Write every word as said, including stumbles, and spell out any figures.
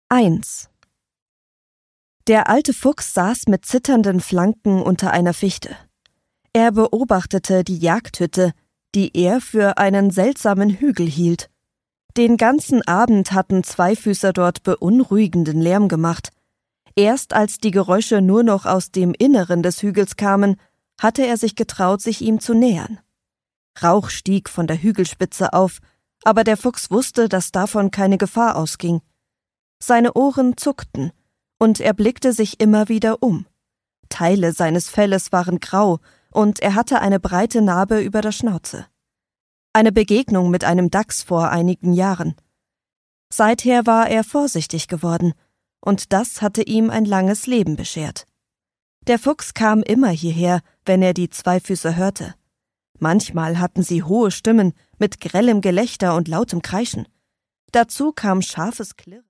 eins. Der alte Fuchs saß mit zitternden Flanken unter einer Fichte. Er beobachtete die Jagdhütte, die er für einen seltsamen Hügel hielt. Den ganzen Abend hatten Zweifüßer dort beunruhigenden Lärm gemacht. Erst als die Geräusche nur noch aus dem Inneren des Hügels kamen, hatte er sich getraut, sich ihm zu nähern. Rauch stieg von der Hügelspitze auf, aber der Fuchs wusste, dass davon keine Gefahr ausging. Seine Ohren zuckten, und er blickte sich immer wieder um. Teile seines Felles waren grau, und er hatte eine breite Narbe über der Schnauze. Eine Begegnung mit einem Dachs vor einigen Jahren. Seither war er vorsichtig geworden, und das hatte ihm ein langes Leben beschert. Der Fuchs kam immer hierher, wenn er die Zweifüßer hörte. Manchmal hatten sie hohe Stimmen mit grellem Gelächter und lautem Kreischen. Dazu kam scharfes Klirren.